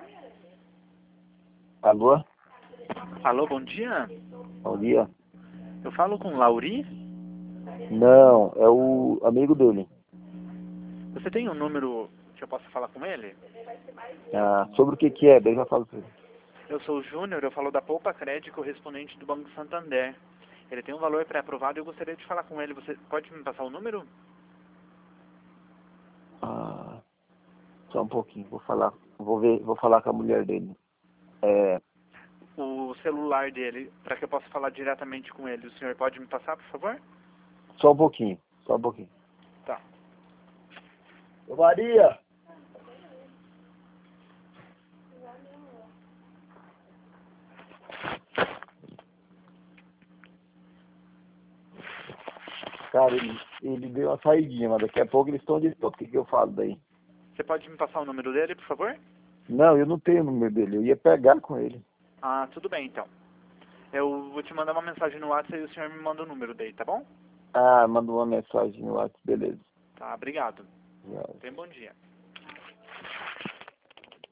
Alô? Alô, bom dia. Bom dia. Eu falo com o Lauri. Não, é o amigo dele. Você tem um número que eu possa falar com ele? Ah, sobre o que é? Daí eu já falo pra ele. Eu sou o Júnior, eu falo da Poupa Crédito, correspondente do Banco Santander. Ele tem um valor pré-aprovado e eu gostaria de falar com ele. Você pode me passar o número? Ah, só um pouquinho, vou falar com a mulher dele. É, O celular dele, para que eu possa falar diretamente com ele. O senhor pode me passar, por favor? só um pouquinho, só um pouquinho. Tá. Ô Maria! Cara, ele deu uma saidinha, mas daqui a pouco eles estão de volta. O que eu falo daí? Você pode me passar o número dele, por favor? Não, eu não tenho o número dele, eu ia pegar com ele. Ah, tudo bem então. Eu vou te mandar uma mensagem no WhatsApp e o senhor me manda o número dele, tá bom? Ah, mandou uma mensagem no WhatsApp, beleza. Tá, obrigado. Já. Tenha um bom dia.